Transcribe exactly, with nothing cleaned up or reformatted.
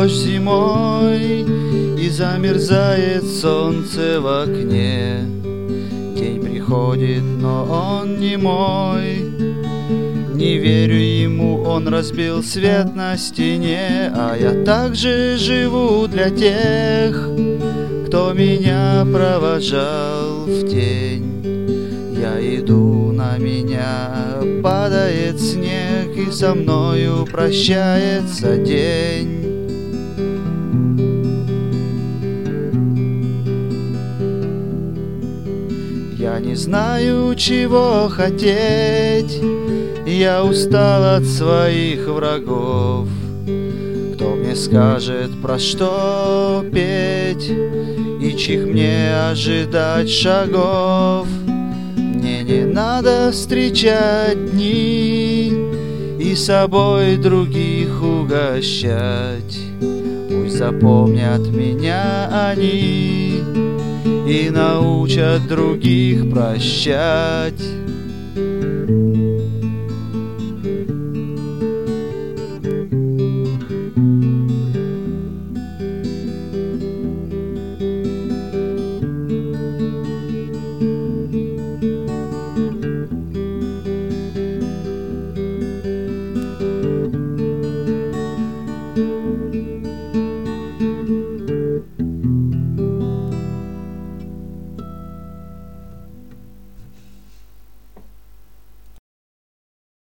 дождь зимой, и замерзает солнце в окне. День приходит, но он не мой. Не верю ему, он разбил свет на стене. А я также живу для тех, кто меня провожал в тень. Я иду, на меня падает снег, и со мною прощается день. Я не знаю, чего хотеть, я устал от своих врагов. Кто мне скажет, про что петь, и чьих мне ожидать шагов? Мне не надо встречать дни и собой других угощать. Пусть запомнят меня они и научат других прощать.